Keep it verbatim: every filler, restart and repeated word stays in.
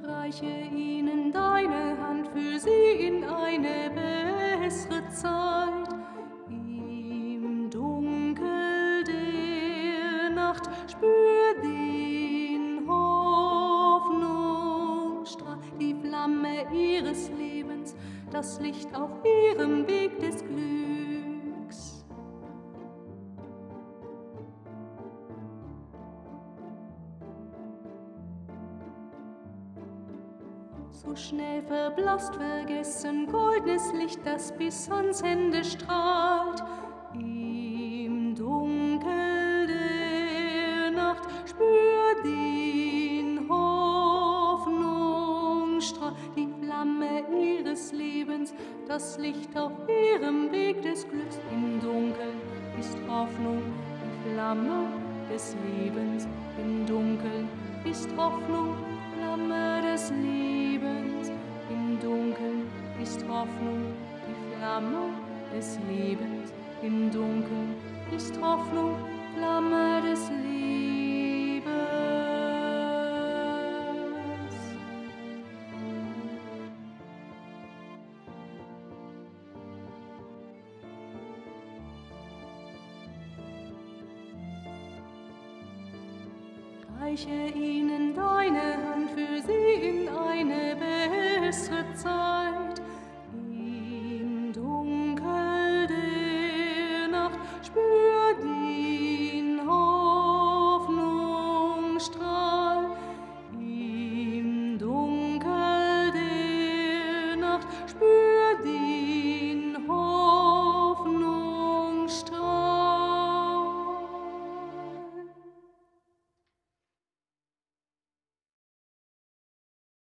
Reiche ihnen deine Hand für sie in eine bessere Zeit. Im Dunkel der Nacht spür den Hoffnungsstrahl, die Flamme ihres Lebens, das Licht auf ihrem Weg des Glücks. So schnell verblasst, vergessen, goldnes Licht, das bis ans Ende strahlt. Im Dunkel der Nacht spür den Hoffnungsstrahl, die Flamme ihres Lebens, das Licht auf ihrem Weg des Glücks. Im Dunkel ist Hoffnung, die Flamme des Lebens. Im Dunkel ist Hoffnung, Flamme des Lebens. Im Dunkeln ist Hoffnung, die Flamme des Lebens. Im Dunkeln ist Hoffnung, Flamme des Lebens. Reiche ihnen deine Hand für sie